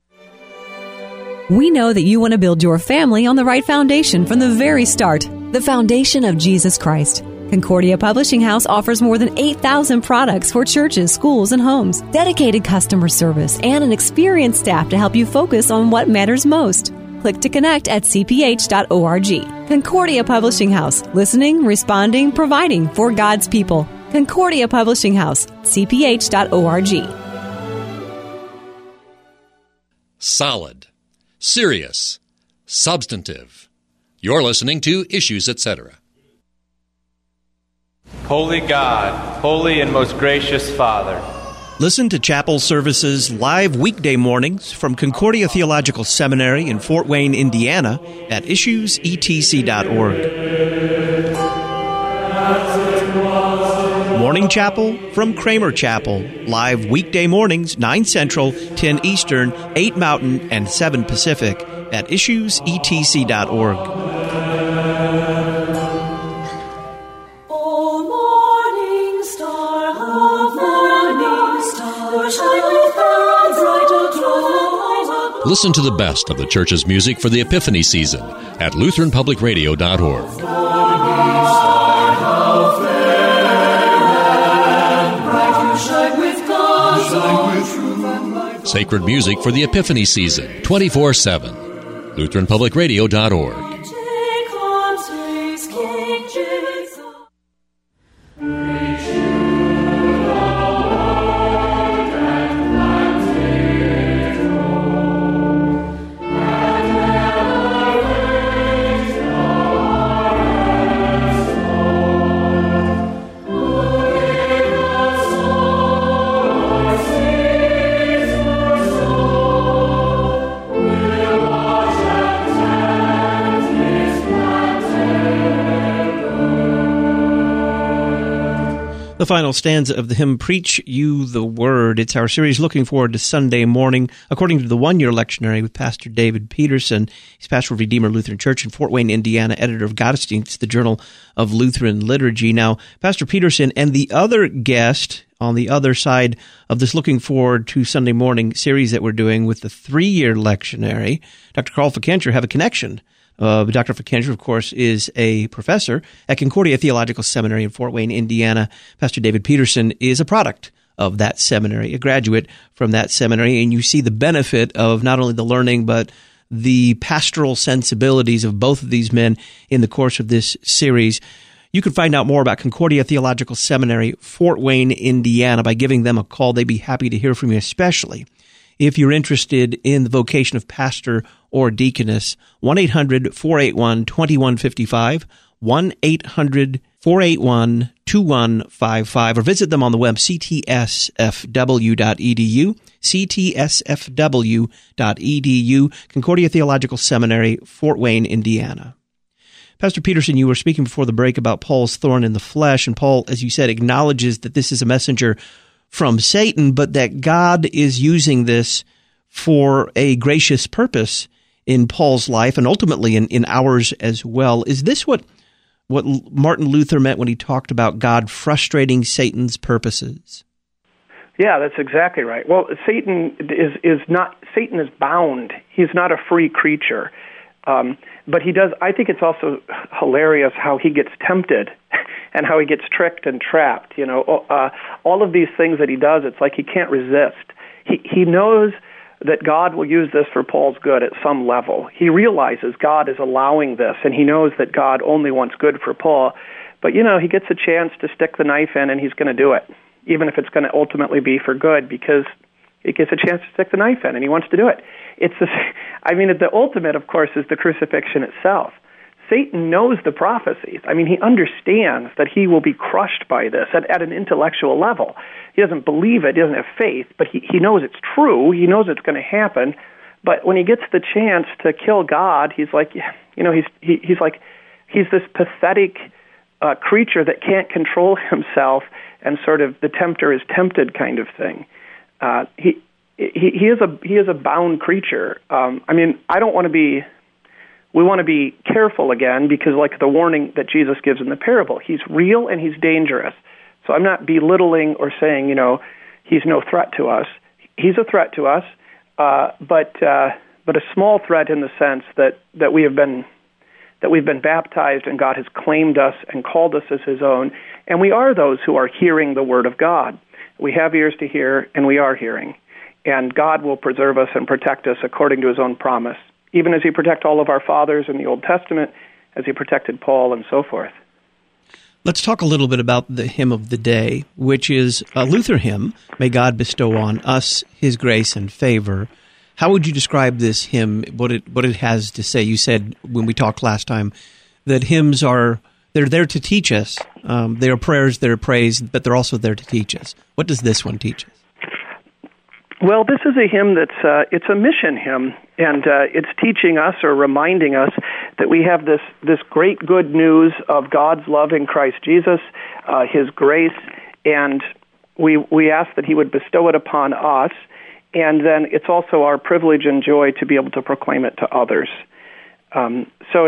[SPEAKER 1] We know that you want to build your family on the right foundation from the very start, the foundation of Jesus Christ. Concordia Publishing House offers more than 8,000 products for churches, schools, and homes, dedicated customer service, and an experienced staff to help you focus on what matters most. Click to connect at cph.org. Concordia Publishing House, listening, responding, providing for God's people. Concordia Publishing House, cph.org.
[SPEAKER 6] Solid, serious, substantive. You're listening to Issues, Etc.
[SPEAKER 7] Holy God, holy and most gracious Father.
[SPEAKER 2] Listen to chapel services live weekday mornings from Concordia Theological Seminary in Fort Wayne, Indiana at issuesetc.org. Morning Chapel from Kramer Chapel, live weekday mornings, 9 Central, 10 Eastern, 8 Mountain, and 7 Pacific at issuesetc.org.
[SPEAKER 6] Listen to the best of the church's music for the Epiphany season at LutheranPublicRadio.org. Sacred music for the Epiphany season, 24/7. LutheranPublicRadio.org.
[SPEAKER 2] The final stanza of the hymn, Preach You the Word. It's our series Looking Forward to Sunday Morning, according to the one-year lectionary with Pastor David Peterson. He's pastor of Redeemer Lutheran Church in Fort Wayne, Indiana, editor of Gottesdienst, the Journal of Lutheran Liturgy. Now, Pastor Peterson and the other guest on the other side of this Looking Forward to Sunday Morning series that we're doing with the 3-year lectionary, Dr. Carl Fickenscher, have a connection. Dr. Fickenscher, of course, is a professor at Concordia Theological Seminary in Fort Wayne, Indiana. Pastor David Peterson is a product of that seminary, a graduate from that seminary, and you see the benefit of not only the learning, but the pastoral sensibilities of both of these men in the course of this series. You can find out more about Concordia Theological Seminary, Fort Wayne, Indiana, by giving them a call. They'd be happy to hear from you, especially if you're interested in the vocation of pastor or deaconess. 1-800-481-2155, 1-800-481-2155, or visit them on the web, ctsfw.edu, ctsfw.edu, Concordia Theological Seminary, Fort Wayne, Indiana. Pastor Peterson, you were speaking before the break about Paul's thorn in the flesh, and Paul, as you said, acknowledges that this is a messenger from Satan, but that God is using this for a gracious purpose in Paul's life and ultimately in ours as well. Is this what Martin Luther meant when he talked about God frustrating Satan's purposes?
[SPEAKER 3] Yeah, that's exactly right. Well, Satan is bound. He's not a free creature. But he does. I think it's also hilarious how he gets tempted and how he gets tricked and trapped. You know, all of these things that he does, it's like he can't resist. He knows that God will use this for Paul's good at some level. He realizes God is allowing this, and he knows that God only wants good for Paul. But, he gets a chance to stick the knife in, and he's going to do it, even if it's going to ultimately be for good, because he gets a chance to stick the knife in, and he wants to do it. The ultimate, of course, is the crucifixion itself. Satan knows the prophecies. He understands that he will be crushed by this at an intellectual level. He doesn't believe it, he doesn't have faith, but he knows it's true, he knows it's going to happen. But when he gets the chance to kill God, he's like, he's this pathetic creature that can't control himself, and sort of the tempter is tempted kind of thing. He is a bound creature. We want to be careful again, because like the warning that Jesus gives in the parable, he's real and he's dangerous. So I'm not belittling or saying, he's no threat to us. He's a threat to us, but a small threat in the sense that we've been baptized and God has claimed us and called us as his own, and we are those who are hearing the word of God. We have ears to hear, and we are hearing. And God will preserve us and protect us according to his own promise, even as he protected all of our fathers in the Old Testament, as he protected Paul and so forth.
[SPEAKER 2] Let's talk a little bit about the hymn of the day, which is a Luther hymn, May God Bestow on Us His Grace and Favor. How would you describe this hymn, what it has to say? You said when we talked last time that hymns they're there to teach us. They are prayers, they're praise, but they're also there to teach us. What does this one teach us?
[SPEAKER 3] Well, this is a hymn it's a mission hymn, and it's teaching us or reminding us that we have this great good news of God's love in Christ Jesus, his grace, and we ask that he would bestow it upon us, and then it's also our privilege and joy to be able to proclaim it to others. So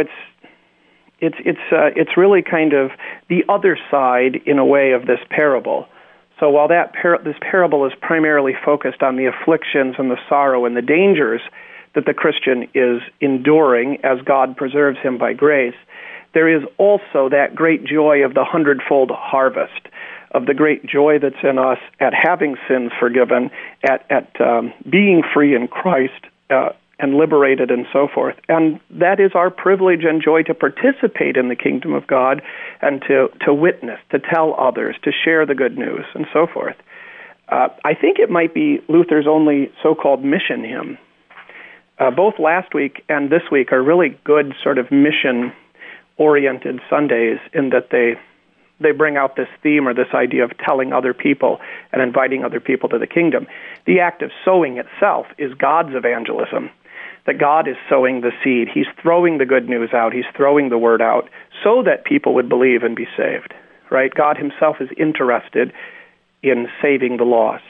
[SPEAKER 3] it's really kind of the other side, in a way, of this parable. So while this parable is primarily focused on the afflictions and the sorrow and the dangers that the Christian is enduring as God preserves him by grace, there is also that great joy of the hundredfold harvest, of the great joy that's in us at having sins forgiven, at being free in Christ and liberated and so forth. And that is our privilege and joy to participate in the kingdom of God and to witness, to tell others, to share the good news and so forth. I think it might be Luther's only so-called mission hymn. Both last week and this week are really good sort of mission-oriented Sundays in that they bring out this theme or this idea of telling other people and inviting other people to the kingdom. The act of sowing itself is God's evangelism, that God is sowing the seed. He's throwing the good news out. He's throwing the word out so that people would believe and be saved, right? God himself is interested in saving the lost.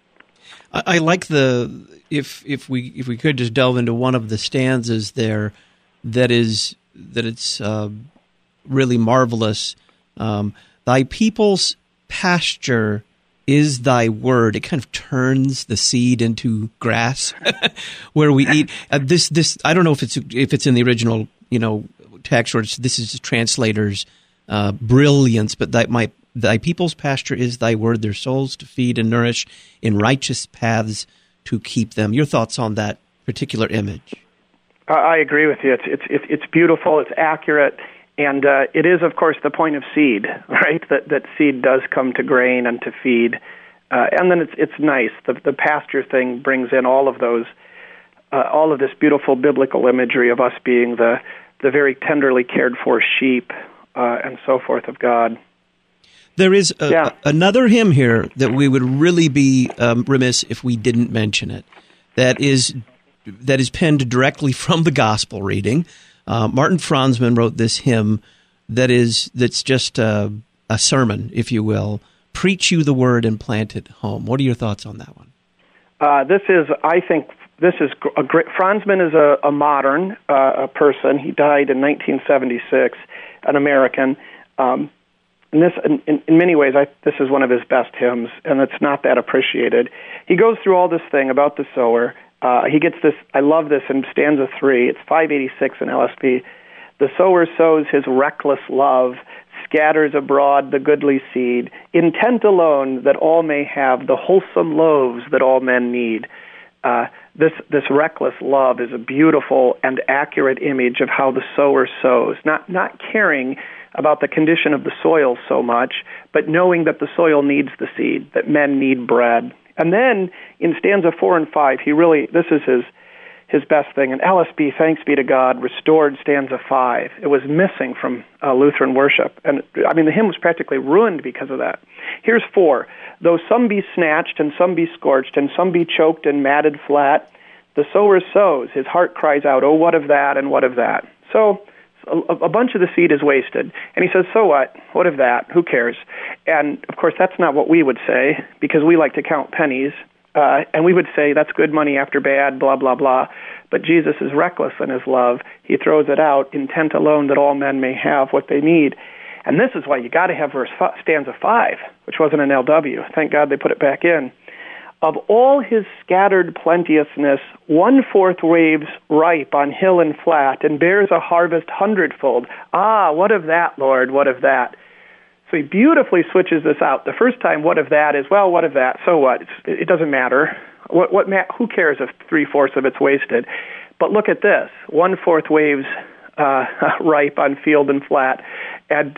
[SPEAKER 2] I like if we could just delve into one of the stanzas there that it's really marvelous. Thy people's pasture is thy word. It kind of turns the seed into grass where we eat. This I don't know if it's in the original text or this is the translator's brilliance, but thy people's pasture is thy word, their souls to feed and nourish, in righteous paths to keep them. Your thoughts on that particular image?
[SPEAKER 3] I agree with you. It's beautiful. It's accurate. And it is, of course, the point of seed, right? That seed does come to grain and to feed, and then it's nice. The pasture thing brings in all of those, all of this beautiful biblical imagery of us being the very tenderly cared for sheep and so forth of God.
[SPEAKER 2] There is another hymn here that we would really be remiss if we didn't mention it. That is penned directly from the gospel reading. Martin Franzmann wrote this hymn that's just a sermon, if you will. Preach you the word and plant it home. What are your thoughts on that one?
[SPEAKER 3] I think this is a great. Franzmann is a modern person. He died in 1976, an American. And this, in many ways, this is one of his best hymns, and it's not that appreciated. He goes through all this thing about the sower. He gets this, I love this in stanza 3, it's 586 in LSP. The sower sows his reckless love, scatters abroad the goodly seed, intent alone that all may have the wholesome loaves that all men need. This reckless love is a beautiful and accurate image of how the sower sows, not caring about the condition of the soil so much, but knowing that the soil needs the seed, that men need bread. And then in stanza 4 and 5, this is his best thing. And LSB, thanks be to God, restored stanza 5. It was missing from Lutheran worship. And I mean, the hymn was practically ruined because of that. Here's 4. Though some be snatched and some be scorched and some be choked and matted flat, the sower sows. His heart cries out, oh, what of that and what of that? So a bunch of the seed is wasted. And he says, so what? What of that? Who cares? And, of course, that's not what we would say, because we like to count pennies. And we would say, that's good money after bad, blah, blah, blah. But Jesus is reckless in his love. He throws it out, intent alone that all men may have what they need. And this is why you got to have stanza 5, which wasn't an LW. Thank God they put it back in. Of all his scattered plenteousness, 1/4 waves ripe on hill and flat, and bears a harvest 100-fold. Ah, what of that, Lord, what of that? So he beautifully switches this out. The first time, what of that, is, well, what of that? So what? It doesn't matter. Who cares if 3/4 of it's wasted? But look at this. 1/4 waves ripe on field and flat, and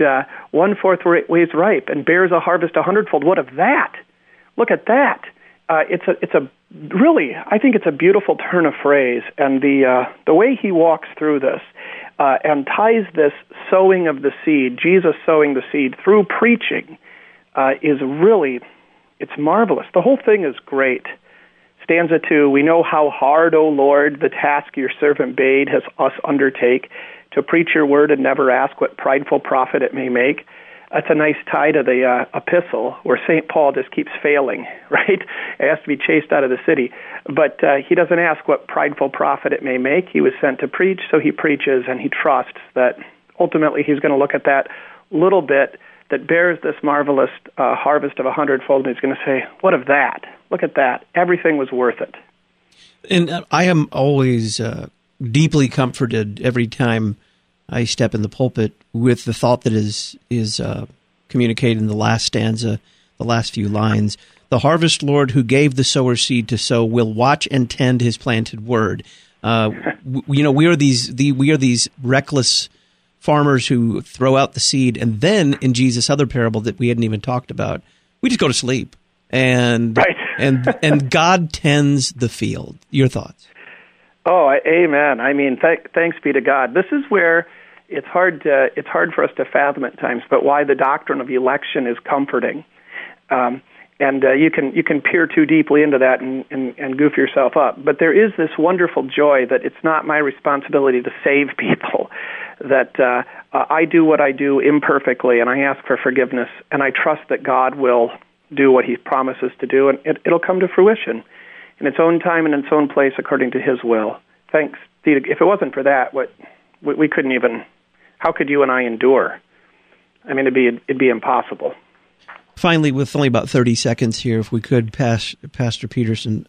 [SPEAKER 3] 1/4 waves ripe, and bears a harvest 100-fold. What of that? Look at that. It's a really, I think it's a beautiful turn of phrase, and the way he walks through this and ties this sowing of the seed, Jesus sowing the seed, through preaching is really, it's marvelous. The whole thing is great. Stanza 2, we know how hard, O Lord, the task your servant bade us undertake, to preach your word and never ask what prideful profit it may make. That's a nice tie to the epistle, where St. Paul just keeps failing, right? He has to be chased out of the city. But he doesn't ask what prideful profit it may make. He was sent to preach, so he preaches, and he trusts that ultimately he's going to look at that little bit that bears this marvelous harvest of 100-fold, and he's going to say, what of that? Look at that. Everything was worth it.
[SPEAKER 2] And I am always deeply comforted every time I step in the pulpit with the thought that is communicated in the last stanza, the last few lines. The harvest Lord who gave the sower seed to sow will watch and tend his planted word. We are these reckless farmers who throw out the seed, and then in Jesus' other parable that we hadn't even talked about, we just go to sleep, and
[SPEAKER 3] right.
[SPEAKER 2] and God tends the field. Your thoughts?
[SPEAKER 3] Oh, amen. I mean, thanks be to God. This is where it's hard for us to fathom at times, but why the doctrine of election is comforting. And you can peer too deeply into that and goof yourself up. But there is this wonderful joy that it's not my responsibility to save people, that I do what I do imperfectly, and I ask for forgiveness, and I trust that God will do what he promises to do, and it'll come to fruition in its own time and in its own place according to his will. Thanks. If it wasn't for that, we couldn't even, how could you and I endure? I mean, it'd be impossible.
[SPEAKER 2] Finally, with only about 30 seconds here, if we could, Pastor Peterson,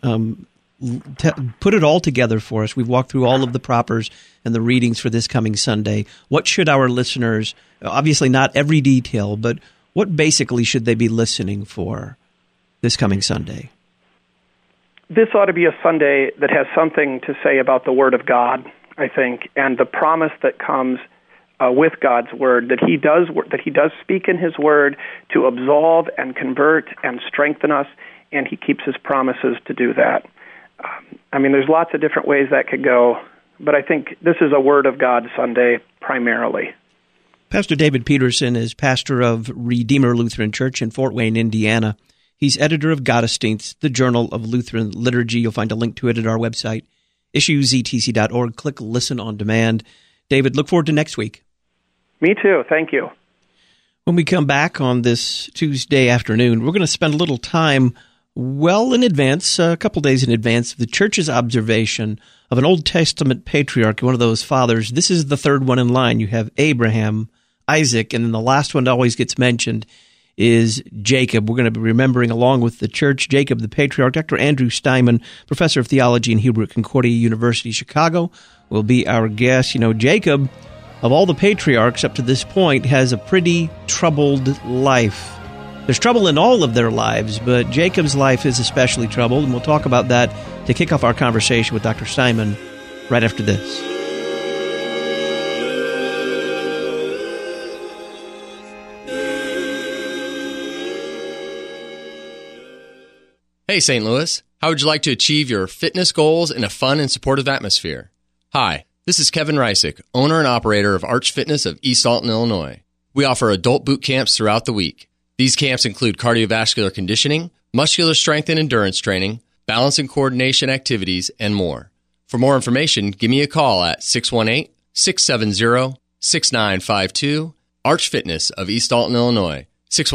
[SPEAKER 2] put it all together for us. We've walked through all of the propers and the readings for this coming Sunday. What should our listeners, obviously not every detail, but what basically should they be listening for this coming Sunday?
[SPEAKER 3] This ought to be a Sunday that has something to say about the Word of God, I think, and the promise that comes with God's Word, that He does speak in His Word to absolve and convert and strengthen us, and He keeps His promises to do that. I mean, there's lots of different ways that could go, but I think this is a Word of God Sunday primarily.
[SPEAKER 2] Pastor David Peterson is pastor of Redeemer Lutheran Church in Fort Wayne, Indiana. He's editor of Gottesdienst, the Journal of Lutheran Liturgy. You'll find a link to it at our website, issuesetc.org. Click Listen on Demand. David, look forward to next week.
[SPEAKER 3] Me too. Thank you.
[SPEAKER 2] When we come back on this Tuesday afternoon, we're going to spend a little time well in advance, a couple days in advance, of the Church's observation of an Old Testament patriarch, one of those fathers. This is the third one in line. You have Abraham, Isaac, and then the last one that always gets mentioned is Jacob. We're going to be remembering, along with the church, Jacob the patriarch. Dr. Andrew Steinman, professor of theology and Hebrew at Concordia University, Chicago, will be our guest. You know, Jacob, of all the patriarchs up to this point, has a pretty troubled life. There's trouble in all of their lives, but Jacob's life is especially troubled, and we'll talk about that to kick off our conversation with Dr. Simon right after this.
[SPEAKER 8] Hey, St. Louis. How would you like to achieve your fitness goals in a fun and supportive atmosphere? Hi, this is Kevin Reisick, owner and operator of Arch Fitness of East Alton, Illinois. We offer adult boot camps throughout the week. These camps include cardiovascular conditioning, muscular strength and endurance training, balance and coordination activities, and more. For more information, give me a call at 618-670-6952, Arch Fitness of East Alton, Illinois,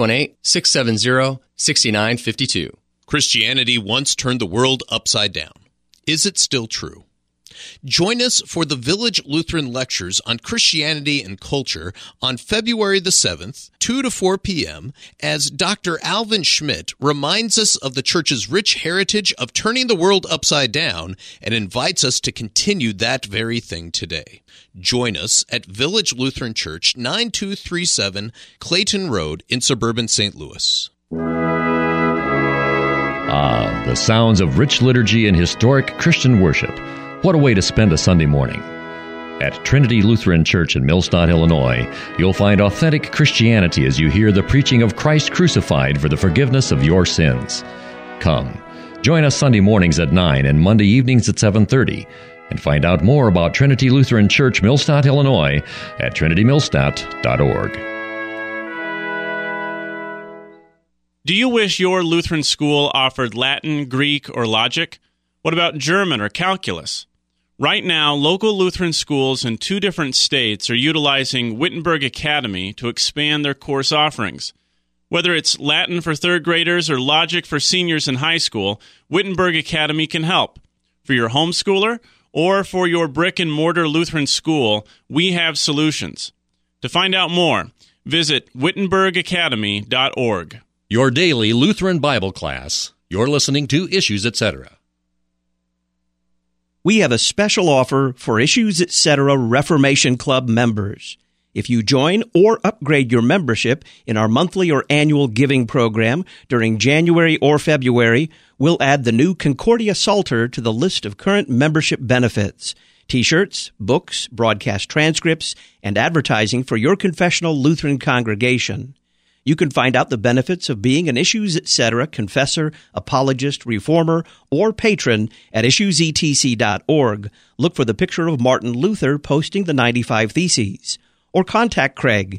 [SPEAKER 8] 618-670-6952.
[SPEAKER 9] Christianity once turned the world upside down. Is it still true? Join us for the Village Lutheran Lectures on Christianity and Culture on February the 7th, 2 to 4 p.m., as Dr. Alvin Schmidt reminds us of the Church's rich heritage of turning the world upside down and invites us to continue that very thing today. Join us at Village Lutheran Church, 9237 Clayton Road in suburban St. Louis.
[SPEAKER 6] Ah, the sounds of rich liturgy and historic Christian worship. What a way to spend a Sunday morning. At Trinity Lutheran Church in Millstadt, Illinois, you'll find authentic Christianity as you hear the preaching of Christ crucified for the forgiveness of your sins. Come, join us Sunday mornings at 9 and Monday evenings at 7:30, and find out more about Trinity Lutheran Church, Millstadt, Illinois at trinitymillstadt.org.
[SPEAKER 4] Do you wish your Lutheran school offered Latin, Greek, or logic? What about German or calculus? Right now, local Lutheran schools in 2 different states are utilizing Wittenberg Academy to expand their course offerings. Whether it's Latin for 3rd graders or logic for seniors in high school, Wittenberg Academy can help. For your homeschooler or for your brick-and-mortar Lutheran school, we have solutions. To find out more, visit wittenbergacademy.org.
[SPEAKER 6] Your daily Lutheran Bible class. You're listening to Issues, Etc.
[SPEAKER 2] We have a special offer for Issues, Etc. Reformation Club members. If you join or upgrade your membership in our monthly or annual giving program during January or February, we'll add the new Concordia Psalter to the list of current membership benefits: T-shirts, books, broadcast transcripts, and advertising for your confessional Lutheran congregation. You can find out the benefits of being an Issues, Etc. confessor, apologist, reformer, or patron at issuesetc.org. Look for the picture of Martin Luther posting the 95 Theses. Or contact Craig,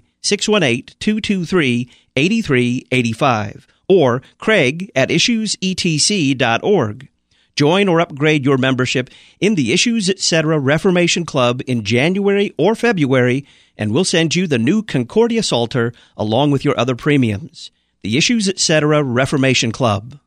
[SPEAKER 2] 618-223-8385, or Craig at issuesetc.org. Join or upgrade your membership in the Issues, Etc. Reformation Club in January or February, and we'll send you the new Concordia Psalter along with your other premiums. The Issues, Etc. Reformation Club.